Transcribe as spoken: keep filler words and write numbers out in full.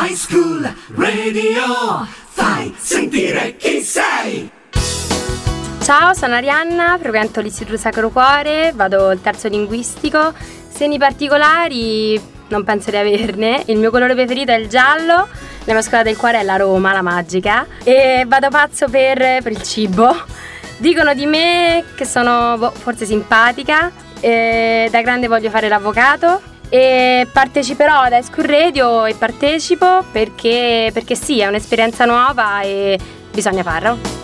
High School Radio, fai sentire chi sei. Ciao, sono Arianna, frequento l'Istituto Sacro Cuore, vado al terzo linguistico. Segni particolari non penso di averne. Il mio colore preferito è il giallo, la mia scuola del cuore è la Roma, la magica, e vado pazzo per, per il cibo. Dicono di me che sono boh, forse simpatica, e da grande voglio fare l'avvocato e parteciperò ad High School Radio e partecipo perché, perché sì, è un'esperienza nuova e bisogna farlo.